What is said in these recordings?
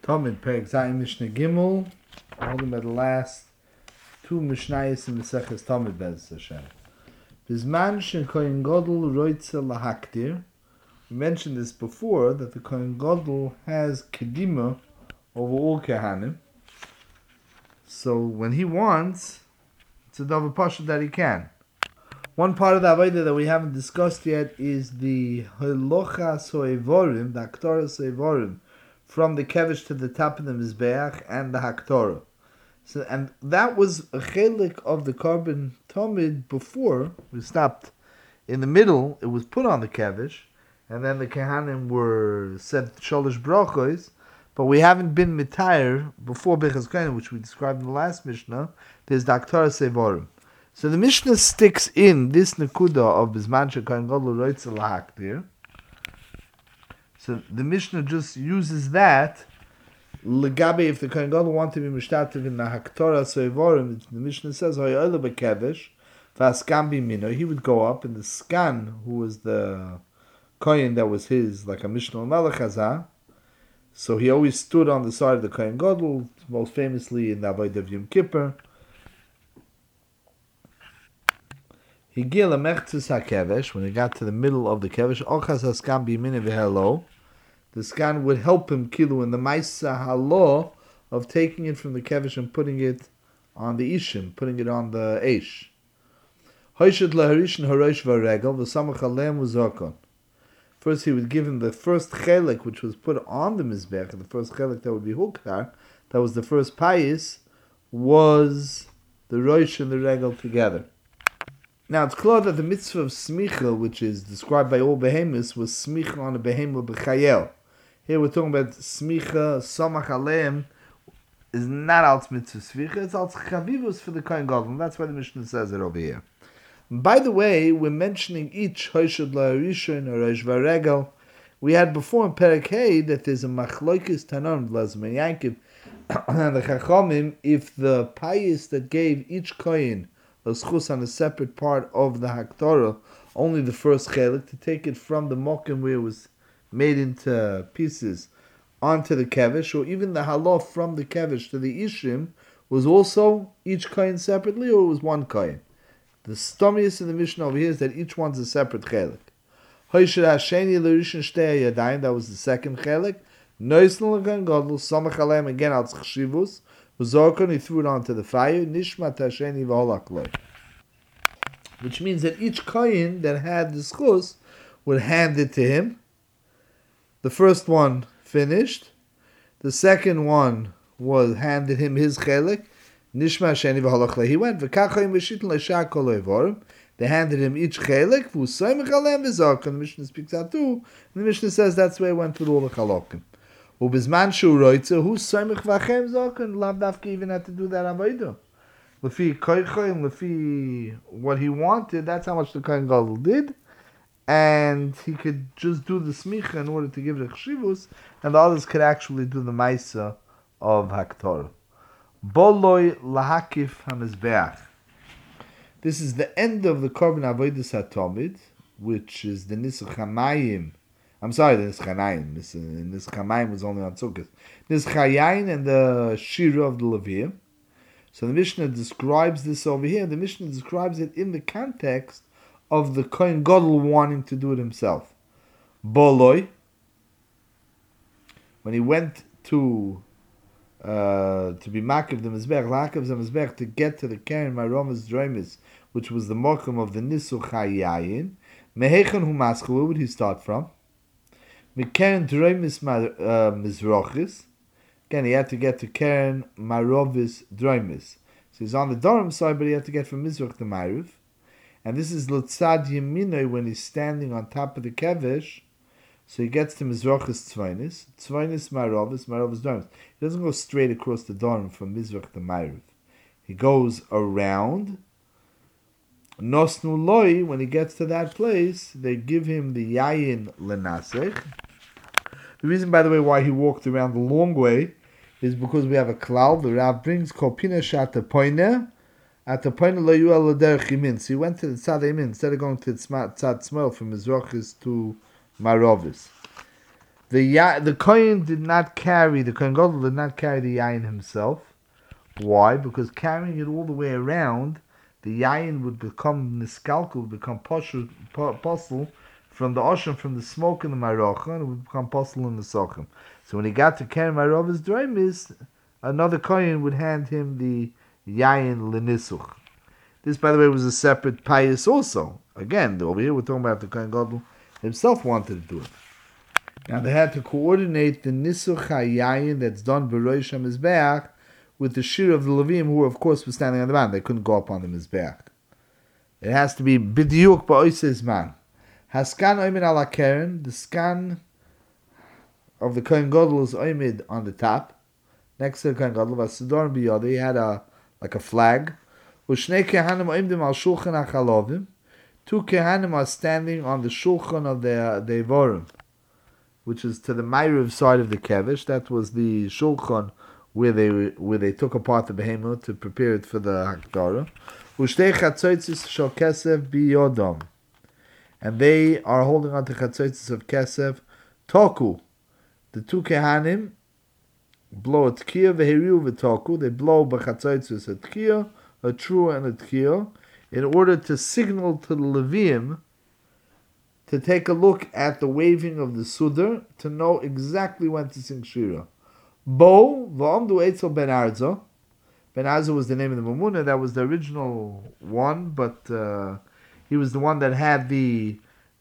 Talmud Perek Zayin Mishnah Gimel, holding by the last two Mishnayos in the Seches Talmud Bez Hashem. Bizman sheKohen Gadol roitze lahaktir. We mentioned this before that the Kohen Gadol has kedima over all Kehanim. So when he wants, it's a davar pashut that he can. One part of the avodah that we haven't discussed yet is the halochas hoevorim, the haktoras hoevorim, from the kevish to the top of the mizbeach and the haktorah. So, and that was a chelik of the korban tamid before we stopped. In the middle, it was put on the kevish, and then the kehanim were said sholosh brachos. But we haven't been mitayr before Bechaz Kohen, which we described in the last Mishnah. There's the haktoras hoevorim. So the Mishnah sticks in this nekuda of Bizman sheKohen Gadol roitze lahaktir. So the Mishnah just uses that legabe if the Kohen Gadol want to be mishtativ in the haktoras hoevorim. The Mishnah says hoyole bekevesh v'askan bimino. He would go up, and the skan, who was the kohen that was his, like a Mishnah Melech Hazah. So he always stood on the side of the Kohen Gadol, most famously in the avodah of Yom Kippur. He gil a mechzus hakevesh, when he got to the middle of the kevesh, ochas haskan b'yimine v'helo. The skan would help him kilu in the maisa halo of taking it from the kevesh and putting it on the ishim, putting it on the eish. Hoishet laharishin harosh v'regel v'samach alem v'zokon. First he would give him the first chelik, which was put on the mizbech, and the first chelik that would be hukar, that was the first payis, was the rosh and the regel together. Now it's clear that the mitzvah of smicha, which is described by all behemoths, was smicha on a behemoth b'chayel. Here we're talking about smicha, samach aleim, is not als mitzvah smicha, it's als chavivus for the Kohen Gadol, and that's why the Mishnah says it over here. And by the way, we're mentioning each hoshad la'arishon or rosh v'regel. We had before in Perek Hey that there's a machloikis tanon v'lazman Yankiv and the chachamim, if the payis that gave each kohen a schus on a separate part of the haktorah, only the first chelik, to take it from the mokim where it was made into pieces onto the kevish, or even the halof from the kevish to the ishim, was also each kohen separately, or it was one kohen. The stomius in the Mishnah over here is that each one's a separate chelik. Hoysher hasheni l'rishon shtei yadayim, that was the second chelik. Noisn l'gan gadol samach aleim, again al chshivus. Uzorkon, he threw it onto the fire. Nishmat hasheni v'holak, which means that each kohen that had the schus would hand it to him. The first one finished. The second one was handed him his chelik. Nishma hasheni v'holak. He went v'kachoyim v'shitn l'shar kol hoevorim. They handed him each chelik. V'usoymech aleim v'zorkon. The Mishnah speaks out too. And the Mishnah says that's where he went with all the chalokim. Ubizman shu roitze, who soymech v'achem zorkon, lav dafka even had to do that avodah. Lefi koichoim, lefi what he wanted, that's how much the Kohen Gadol did, and he could just do the smicha in order to give the chshivus, and the others could actually do the maisa of haktorah. Boloi lahakif hamizbeach. This is the end of the korban avodas hatomid, which is the nisach hamayim. I'm sorry, the Nischanayim. Nischanayim was only on Sukkot. Nischayayin and the Shira of the Levim. So the Mishnah describes this over here. The Mishnah describes it in the context of the Kohen Gadol wanting to do it himself. Boloi, when he went to be Makiv the Mizbech, Lakav the Mizbech, to get to the Keren Maromas Droimis, which was the Mokum of the Nisuchayayin, Mehechan Hu Maschel, where would he start from? Keren Droimis Mizrochis. Again, he had to get to Keren Marovis Droimis. So he's on the Dorim side, but he had to get from Mizroch to Ma'ariv. And this is L'tzad Yeminoi when he's standing on top of the Kevesh. So he gets to Mizrochis Tzvainis. Tzvainis Marovis, Marovis Droimis. He doesn't go straight across the Dorim from Mizroch to Ma'ariv. He goes around. Nosnu Loi, when he gets to that place, they give him the Yayin Lenasech. The reason, by the way, why he walked around the long way is because we have a cloud. The Rav brings Kopina Shat Poine. At the point of Layuel Derech Yimin. So he went to the Tzad Yimin instead of going to the Tzad Smel from Mizrochis to Marovis. The Kohen did not carry, the Kohen Gadol did not carry the yayin himself. Why? Because carrying it all the way around, the yayin would become niskalkul, would become posel from the ocean, from the smoke in the marocha, and it would become posel in the sochim. So when he got to carry Marova's draimis, another Kohen would hand him the yayin lenisuch. This, by the way, was a separate pious also. Again, over here we're talking about the Kohen Gadol himself wanted to do it. Now they had to coordinate the nisuch hayayin that's done b'rosh hamizbeach with the shir of the Levim, who of course was standing on the man. They couldn't go up on the mizbeach. It has to be b'diuk ba'oises man. Haskan oimed ala keren. The skan of the Kohen Gadol is oimed on the top, next to the Kohen Gadol. V'asidorim biyode. He had like a flag. U'shnei kehanim oimdim al shulchan hachalovim. Two kehanim are standing on the shulchan of the devorim, which is to the Ma'ariv side of the kevish. That was the shulchan where they took apart the behemoth to prepare it for the hakdara. Ushtei chatzotzis shel kesef biyodom, and they are holding on to chatzotzis of kesef. Toku, the two kehanim blow a tkiya v'heriu v'toku. They blow b'chatzotzis a tkiya, a trua and a tkiya, in order to signal to the Levim to take a look at the waving of the Sudar to know exactly when to sing Shira. Bo, v'omdu etzel ben Arza. Ben Arza was the name of the Mamuna. That was the original one, but he was the one that had the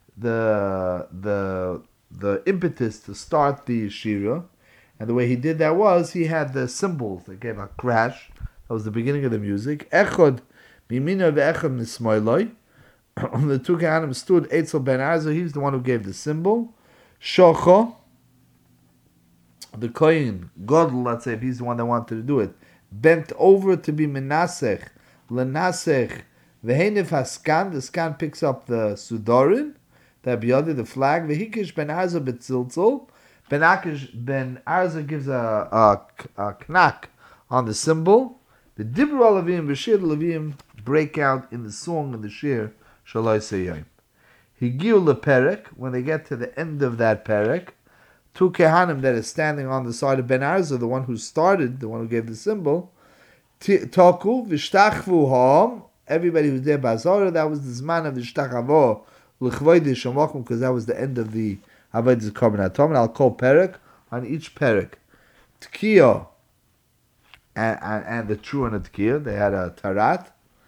impetus to start the Shira. And the way he did that was, he had the cymbals that gave a crash. That was the beginning of the music. Echod mimina ve'echod mismoiloi. The two Kehanim stood. Eitzel ben Arza, he's the one who gave the symbol. Shocho, the Kohen Gadol, let's say, if he's the one that wanted to do it, bent over to be menasech, lenasech, vehenif haskan. The skan picks up the sudarin, the biyadi, the flag. Vehikish ben Arza betziltzol. Ben Arza gives a knack on the symbol. The dibur alavim v'shir levim break out in the song and the shir. Shalai Seyayim. Higiu leperek, when they get to the end of that perek, two kehanim that is standing on the side of Ben Arza, the one who started, the one who gave the symbol, Toku v'shtachvu ha'am, everybody who's there Bazara, that was the zman of the shtachavo, l'chvoidi shamokum, because that was the end of the Avodah Korban Atom, and I'll call perek on each perek. Tkiya, and the true and the tkiya, they had a tarat,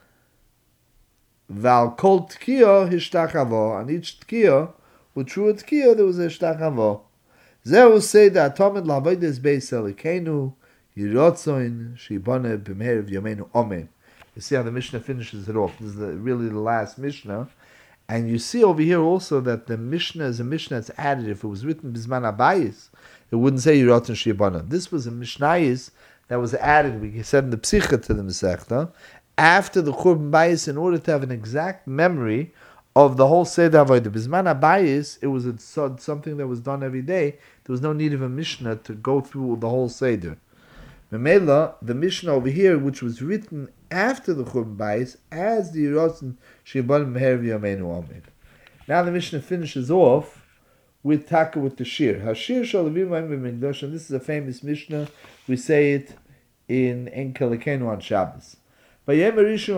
Val kol tkiya hishtachavo. On each tkiya, with true tkiya, there was a hishtachavo. Zehu say that Atomid lavodes beis elikenu yirotzoin shibane b'meir v'yomeinu omen. You see how the Mishnah finishes it off. This is really the last Mishnah, and you see over here also that the Mishnah is a Mishnah that's added. If it was written bisman abayis, it wouldn't say yirotzoin shibane. This was a Mishnayis that was added. We said in the Psicha to the Masechta, after the Churban Bayis, in order to have an exact memory of the whole Seder Avodah. Bisman HaBayis, it was something that was done every day. There was no need of a Mishnah to go through the whole Seder. Memela, the Mishnah over here, which was written after the Churban Bayis, as the Yiratzin Shibon Meher V'Yomeinu Omen. Now the Mishnah finishes off with Taka, with the Shir. Hashir Shalavim V'Mikdash, and this is a famous Mishnah. We say it in Enkelikenu on Shabbos. That's the shir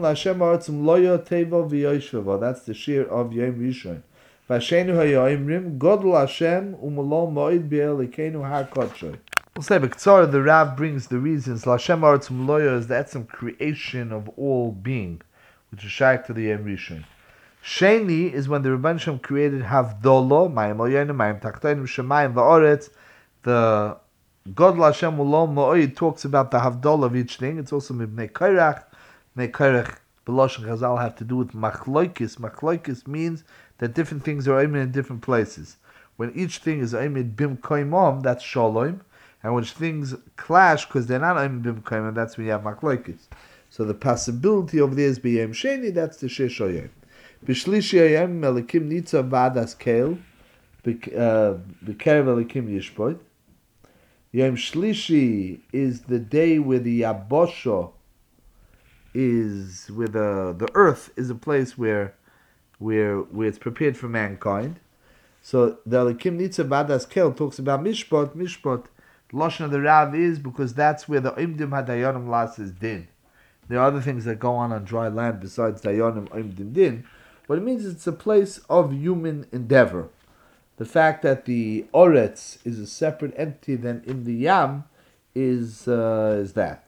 of Yom Rishon. We'll say B'Ktsar, the Rav brings the reasons. L'Hashem Ha'aretzum Loya is the etzem creation of all being, which is shaykh to the Yom Rishon. Sheni is when the Rebbeinu Shem created Havdolo, Mayim Oyenim, Mayim Tachtonim, Shemayim Va'oretz. The God Lashem Ulom Ma'oid talks about the Havdalah of each thing. It's also Mibnei Kairach. Mibnei Kairach, Belosh and Chazal have to do with Machloikis. Machloikis means that different things are aimed in different places. When each thing is aimed Bim Koimom, that's Shalom. And when things clash because they're not aimed Bim Koimom, that's when you have Machloikis. So the possibility of there is B'Yem Sheni, that's the Sheshoyim. B'Shlishi Ayem Melikim Nitza Vadas Keil. B'Kerev Elikim Yishpoit. Yom Shlishi is the day where the Yabosha is, where the earth is a place where it's prepared for mankind. So the Elikim Nitza Badas Kel talks about Mishpat. Mishpat, the Lashon of the Rav is because that's where the Oimdim Hadayonim Las is Din. There are other things that go on dry land besides Dayonim Oimdim Din, but it means it's a place of human endeavor. The fact that the Oretz is a separate entity than in the Yam is that.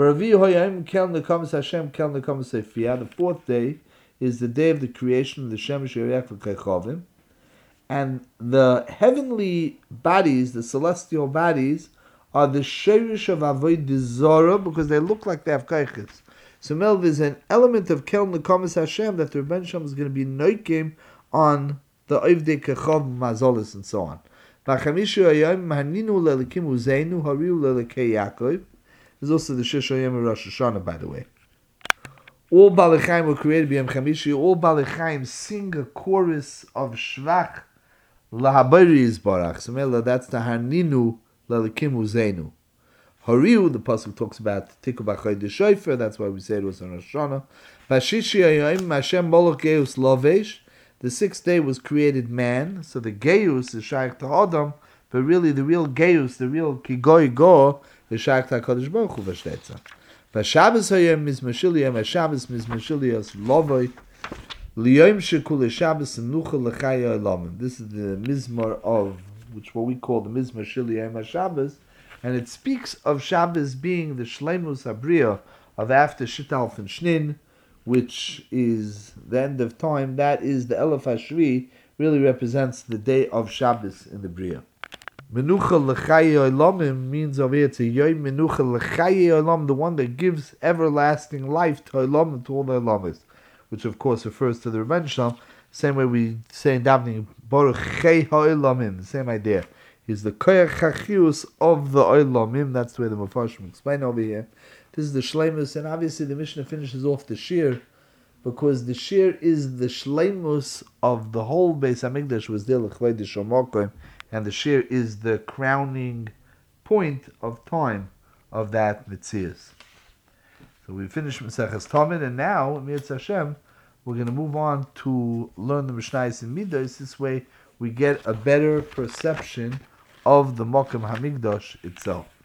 The fourth day is the day of the creation of the Shemesh Yerech V'Kechovim, and the heavenly bodies, the celestial bodies, are the Sheirish of Avodah Zorah because they look like they have kaiches. So there's an element of Kel Nekamas Hashem that the Rebbeinu Shalom is going to be noikim on the Ovdei Kechov Mazolis and so on. There's also the Shish Hayom Rosh Hashanah, by the way. All Balei Chaim were created b'Yom Chamishi. All Balei Chaim sing a chorus of Shvach Lahabari Yisbarach. So that's the Haninu Lelikim Uzeinu. Hariu, the pasuk talks about Tikku B'Chodesh Shofar. That's why we say it was on Rosh Hashanah. Vashishi Hayom Hashem Moloch Geus Lovesh. The sixth day was created man. So the Geus is Shaykh to Adam, but really the real Geus, the real Kigoy Go, is Shaykh to HaKadosh Baruch Hu V'Shtetzah. Vashabbos Hayom Mizmashiliyah, Vashabbos Mizmashiliyah Lovoi. Liyom Shekul Shabbos Nucha L'Chaya Olamim. This is the Mizmor of, which what we call the Mizmor Shiliyah Shabbos, and it speaks of Shabbos being the Shleimus Abriya of after Shittal and Shnin, which is the end of time. That is the Elef Hashvi, really represents the day of Shabbos in the Bria. Menucha L'Chaya Olamim means over here it's a Yom Menucha L'Chaya Olam, the one that gives everlasting life to Olam, to all the Olamis, which of course refers to the Rebbeinu Shalom. Same way we say in davening, Baruch Chei HaOlamim, the same idea. He's the Koyach HaChius of the Olamim. That's the way the Mefarshim explain over here. This is the Shleimus, and obviously the Mishnah finishes off the Shir, because the Shir is the Shleimus of the whole Beis HaMikdash, was there L'chvei Shomokim, and the Shir is the crowning point of time of that Metzias. So we finished Maseches Tamid, and now, Mirz Hashem, we're going to move on to learn the Mishnayos and Midos. This way we get a better perception of the Mokum HaMikdash itself.